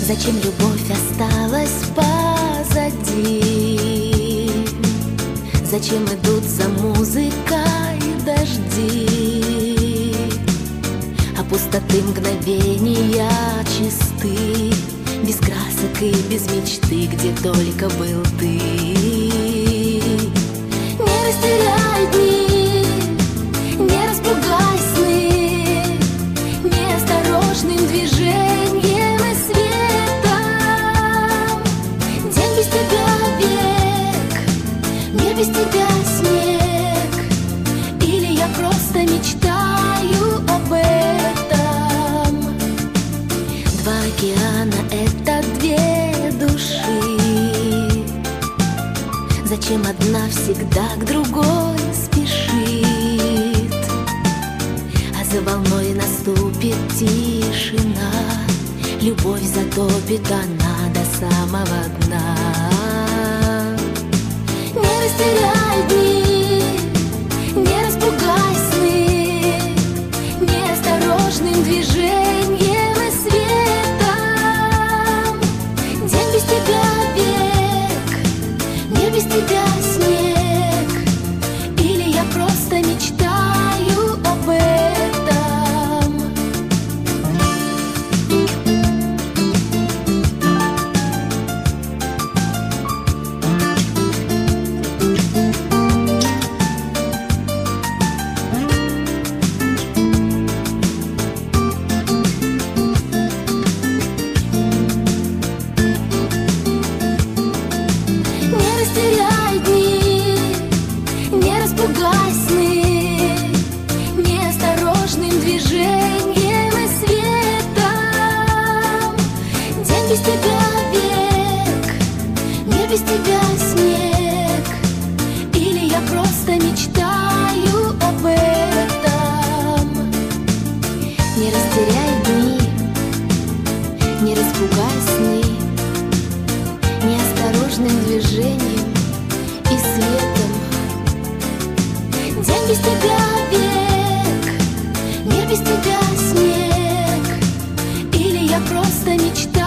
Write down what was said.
Зачем любовь осталась позади? Зачем идут за музыкой дожди? А пустоты мгновения чисты, без красок и без мечты, где только был ты. Не растеряй дни, не распугай сны неосторожным движением и светом. День без тебя век, мир без тебя снег, или я просто мечтаю об этом. Два океана — это две души. Зачем одна всегда к другой спешит? А за волной наступит тишина, любовь затопит она до самого дна. Не растеряй дни, не распугай сны неосторожным движением и светом. День без тебя век, мир без тебя снег, или я просто мечтаю об этом. Не растеряй дни, не распугай сны неосторожным движением и светом. День без тебя век, мир без тебя снег, или я просто мечтаю об этом. Не растеряй дни, не распугай сны неосторожным движением и светом. День без тебя век, мир без тебя снег, или я просто мечтаю